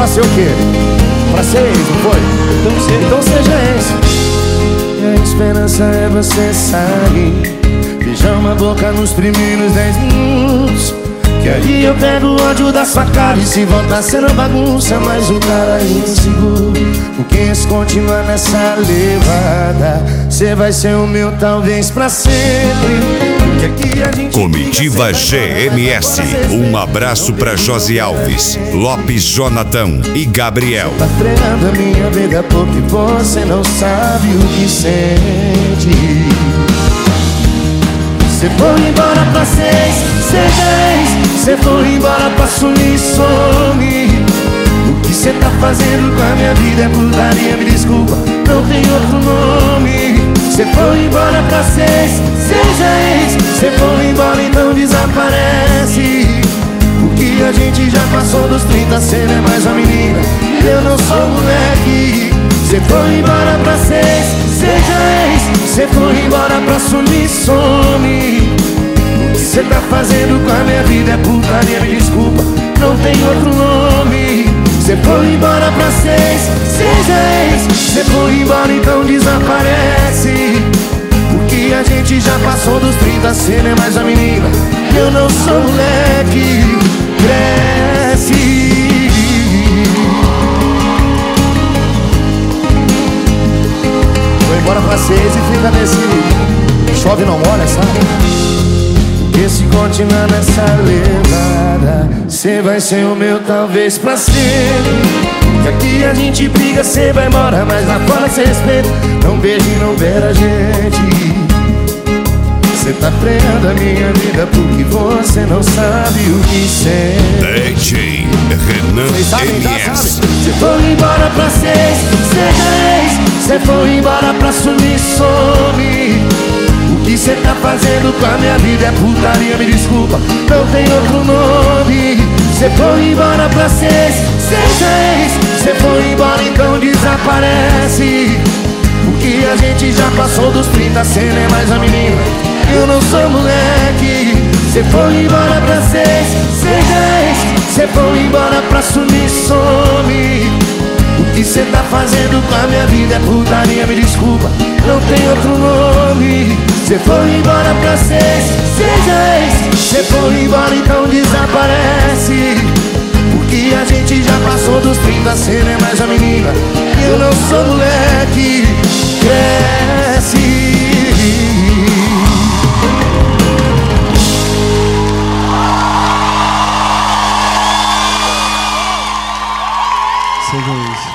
ser o quê? Pra ser ex, não foi? Então seja ex. E a esperança é você sair, beijar uma boca nos primeiros 10 minutos, que aí eu pego o ódio da sua cara. E se voltar sendo bagunça, mais um cara inseguro. Porque se continuar nessa levada, cê vai ser o meu talvez pra sempre. Comitiva GMS. Um abraço pra Josi Alves, Lopes Jonathan e Gabriel. Tá freando a minha vida porque você não sabe o que sente. Cê foi embora pra seis, seja ex. Cê foi embora pra sumir, some. O que cê tá fazendo com a minha vida é putaria, me desculpa, não tem outro nome. Cê foi embora pra seis, seja ex. Cê foi embora, então desaparece. Porque a gente já passou dos 30, cê não é mais uma menina, eu não sou moleque. Cê foi embora pra seis, seja ex. Cê foi embora pra sumir, some. O que cê tá fazendo com a minha vida é putaria, me desculpa, não tem outro nome. Cê foi embora pra seis, seja ex. Cê foi embora, então desaparece. Porque a gente já passou dos 30, cê não é mais a menina, eu não sou moleque. Cresce. Foi embora pra seis e fica nesse chove não molha, sabe? Porque se continuar nessa levada, cê vai ser o meu talvez pra sempre. Que aqui a gente briga, cê vai embora, mas lá fora cê respeita. Não beija e não beira a gente. Cê tá freando a minha vida porque você não sabe o que sente. DJ Renan MS. Cê foi embora pra seis, seja ex. Cê foi embora pra sumir, some. O que cê tá fazendo com a minha vida é putaria, me desculpa, não tem outro nome. Cê foi embora pra seis, seja ex. Cê foi embora, então desaparece. Porque a gente já passou dos 30, cê não é mais a menina, eu não sou moleque. Cê foi embora pra seis, seja ex. Cê foi embora pra sumir, some. O que cê tá fazendo com a minha vida é putaria, me desculpa, não tem outro nome. Cê foi embora pra seis, seja ex. Cê foi embora, então desaparece. Porque a gente já passou dos 30, cê não é mais a menina, eu não sou moleque. Cresce. Seja isso.